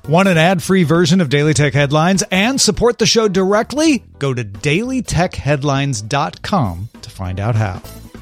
Want an ad-free version of Daily Tech Headlines and support the show directly? Go to dailytechheadlines.com to find out how.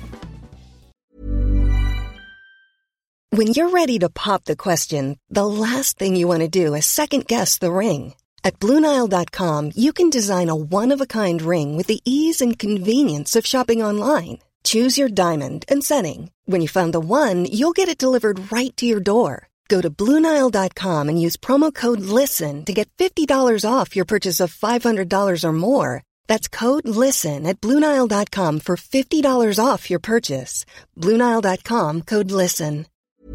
When you're ready to pop the question, the last thing you want to do is second-guess the ring. At BlueNile.com, you can design a one-of-a-kind ring with the ease and convenience of shopping online. Choose your diamond and setting. When you find the one, you'll get it delivered right to your door. Go to BlueNile.com and use promo code LISTEN to get $50 off your purchase of $500 or more. That's code LISTEN at BlueNile.com for $50 off your purchase. BlueNile.com, code LISTEN.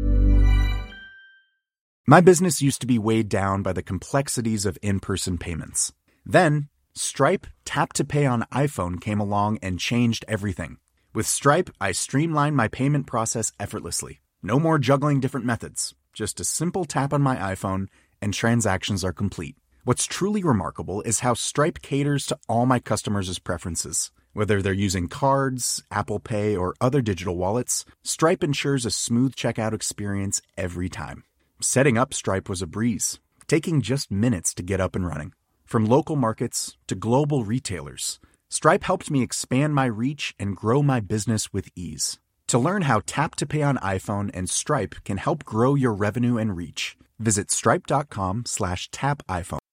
My business used to be weighed down by the complexities of in-person payments. Then, Stripe Tap to Pay on iPhone came along and changed everything. With Stripe, I streamlined my payment process effortlessly. No more juggling different methods. Just a simple tap on my iPhone and transactions are complete. What's truly remarkable is how Stripe caters to all my customers' preferences. Whether they're using cards, Apple Pay, or other digital wallets, Stripe ensures a smooth checkout experience every time. Setting up Stripe was a breeze, taking just minutes to get up and running. From local markets to global retailers, Stripe helped me expand my reach and grow my business with ease. To learn how Tap to Pay on iPhone and Stripe can help grow your revenue and reach, visit stripe.com/tapiphone.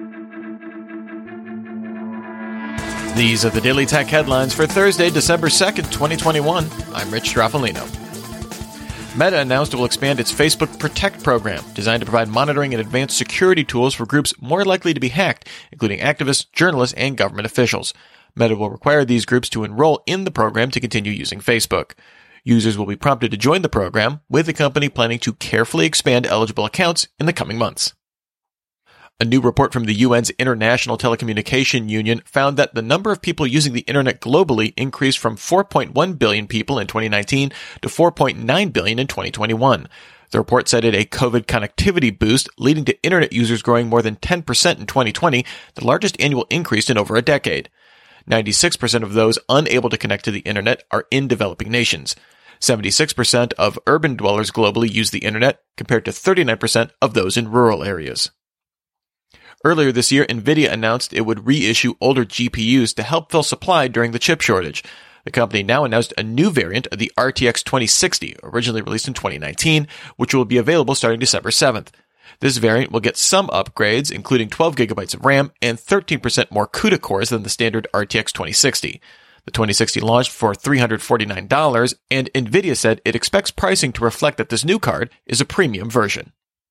These are the Daily Tech Headlines for Thursday, December 2nd, 2021. I'm Rich Straffolino. Meta announced it will expand its Facebook Protect program, designed to provide monitoring and advanced security tools for groups more likely to be hacked, including activists, journalists, and government officials. Meta will require these groups to enroll in the program to continue using Facebook. Users will be prompted to join the program, with the company planning to carefully expand eligible accounts in the coming months. A new report from the UN's International Telecommunication Union found that the number of people using the internet globally increased from 4.1 billion people in 2019 to 4.9 billion in 2021. The report cited a COVID connectivity boost, leading to internet users growing more than 10% in 2020, the largest annual increase in over a decade. 96% of those unable to connect to the internet are in developing nations. 76% of urban dwellers globally use the internet, compared to 39% of those in rural areas. Earlier this year, NVIDIA announced it would reissue older GPUs to help fill supply during the chip shortage. The company now announced a new variant of the RTX 2060, originally released in 2019, which will be available starting December 7th. This variant will get some upgrades, including 12 gigabytes of RAM and 13% more CUDA cores than the standard RTX 2060. The 2060 launched for $349, and NVIDIA said it expects pricing to reflect that this new card is a premium version.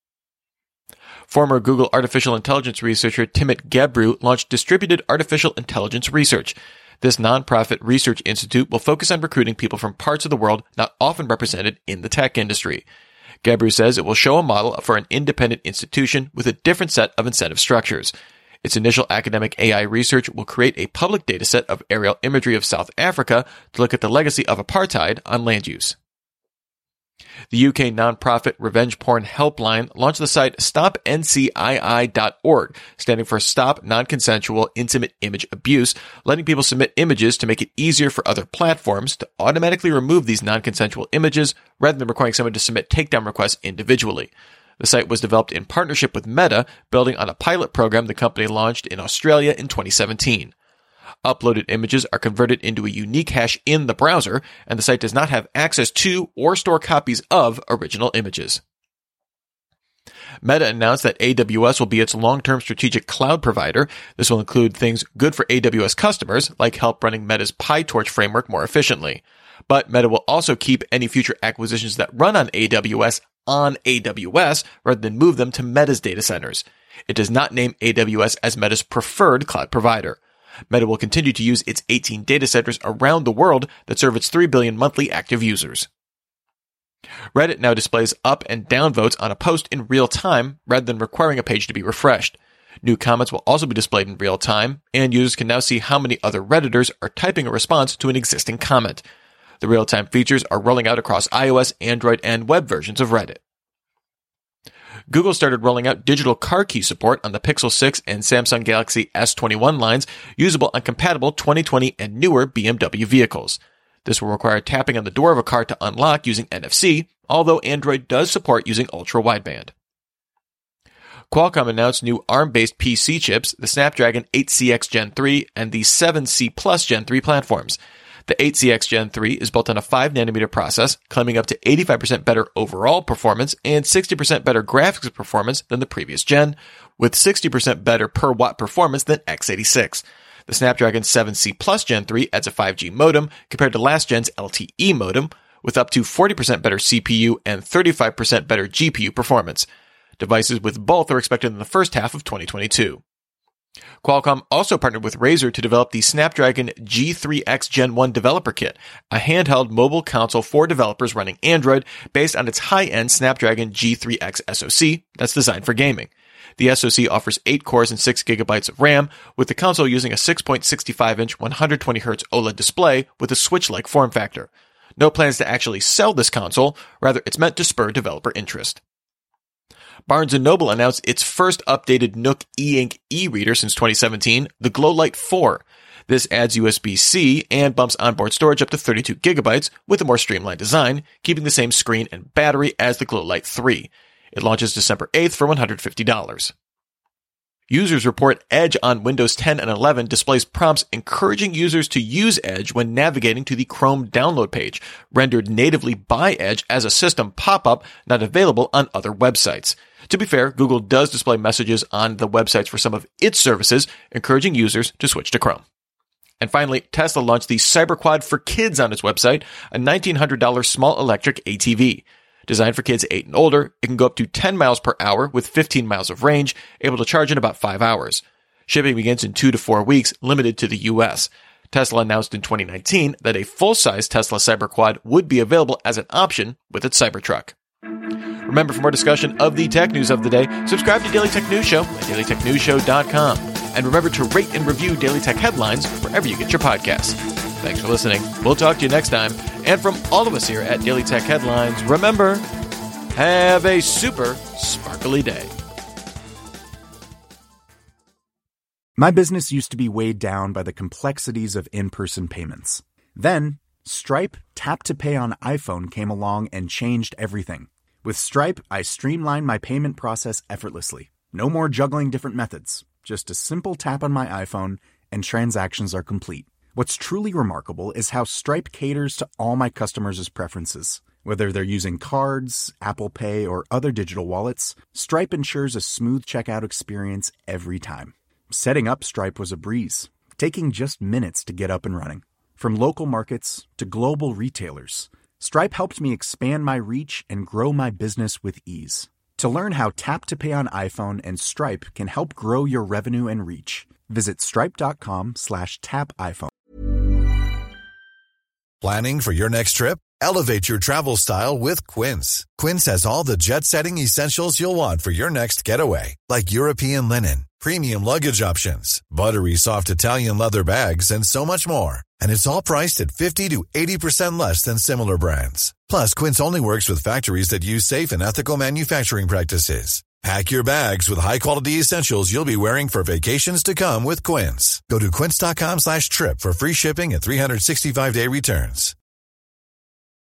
Former Google artificial intelligence researcher Timnit Gebru launched Distributed Artificial Intelligence Research. This nonprofit research institute will focus on recruiting people from parts of the world not often represented in the tech industry. Gebru says it will show a model for an independent institution with a different set of incentive structures. Its initial academic AI research will create a public dataset of aerial imagery of South Africa to look at the legacy of apartheid on land use. The UK nonprofit Revenge Porn Helpline launched the site StopNCII.org, standing for Stop Non-Consensual Intimate Image Abuse, letting people submit images to make it easier for other platforms to automatically remove these non-consensual images rather than requiring someone to submit takedown requests individually. The site was developed in partnership with Meta, building on a pilot program the company launched in Australia in 2017. Uploaded images are converted into a unique hash in the browser, and the site does not have access to or store copies of original images. Meta announced that AWS will be its long-term strategic cloud provider. This will include things good for AWS customers, like help running Meta's PyTorch framework more efficiently. But Meta will also keep any future acquisitions that run on AWS rather than move them to Meta's data centers. It does not name AWS as Meta's preferred cloud provider. Meta will continue to use its 18 data centers around the world that serve its 3 billion monthly active users. Reddit now displays up and down votes on a post in real time rather than requiring a page to be refreshed. New comments will also be displayed in real time, and users can now see how many other Redditors are typing a response to an existing comment. The real-time features are rolling out across iOS, Android, and web versions of Reddit. Google started rolling out digital car key support on the Pixel 6 and Samsung Galaxy S21 lines, usable on compatible 2020 and newer BMW vehicles. This will require tapping on the door of a car to unlock using NFC, although Android does support using ultra-wideband. Qualcomm announced new ARM-based PC chips, the Snapdragon 8CX Gen 3 and the 7C Plus Gen 3 platforms. The 8CX Gen 3 is built on a 5nm process, claiming up to 85% better overall performance and 60% better graphics performance than the previous gen, with 60% better per watt performance than x86. The Snapdragon 7C Plus Gen 3 adds a 5G modem compared to last gen's LTE modem, with up to 40% better CPU and 35% better GPU performance. Devices with both are expected in the first half of 2022. Qualcomm also partnered with Razer to develop the Snapdragon G3X Gen 1 Developer Kit, a handheld mobile console for developers running Android based on its high-end Snapdragon G3X SoC that's designed for gaming. The SoC offers 8 cores and 6 GB of RAM, with the console using a 6.65-inch 120Hz OLED display with a Switch-like form factor. No plans to actually sell this console, rather it's meant to spur developer interest. Barnes & Noble announced its first updated Nook e-ink e-reader since 2017, the Glowlight 4. This adds USB-C and bumps onboard storage up to 32 GB with a more streamlined design, keeping the same screen and battery as the Glowlight 3. It launches December 8th for $150. Users report Edge on Windows 10 and 11 displays prompts encouraging users to use Edge when navigating to the Chrome download page, rendered natively by Edge as a system pop-up not available on other websites. To be fair, Google does display messages on the websites for some of its services, encouraging users to switch to Chrome. And finally, Tesla launched the CyberQuad for Kids on its website, a $1,900 small electric ATV. Designed for kids 8 and older, it can go up to 10 miles per hour with 15 miles of range, able to charge in about 5 hours. Shipping begins in 2 to 4 weeks, limited to the US. Tesla announced in 2019 that a full-size Tesla CyberQuad would be available as an option with its Cybertruck. Remember, for more discussion of the tech news of the day, subscribe to Daily Tech News Show at dailytechnewsshow.com. And remember to rate and review Daily Tech Headlines wherever you get your podcasts. Thanks for listening. We'll talk to you next time. And from all of us here at Daily Tech Headlines, remember, have a super sparkly day. My business used to be weighed down by the complexities of in-person payments. Then, Stripe Tap to Pay on iPhone came along and changed everything. With Stripe, I streamlined my payment process effortlessly. No more juggling different methods. Just a simple tap on my iPhone and transactions are complete. What's truly remarkable is how Stripe caters to all my customers' preferences. Whether they're using cards, Apple Pay, or other digital wallets, Stripe ensures a smooth checkout experience every time. Setting up Stripe was a breeze, taking just minutes to get up and running. From local markets to global retailers, Stripe helped me expand my reach and grow my business with ease. To learn how Tap to Pay on iPhone and Stripe can help grow your revenue and reach, visit stripe.com/tapiphone. Planning for your next trip? Elevate your travel style with Quince. Quince has all the jet-setting essentials you'll want for your next getaway, like European linen, premium luggage options, buttery soft Italian leather bags, and so much more. And it's all priced at 50 to 80% less than similar brands. Plus, Quince only works with factories that use safe and ethical manufacturing practices. Pack your bags with high-quality essentials you'll be wearing for vacations to come with Quince. Go to quince.com/trip for free shipping and 365-day returns.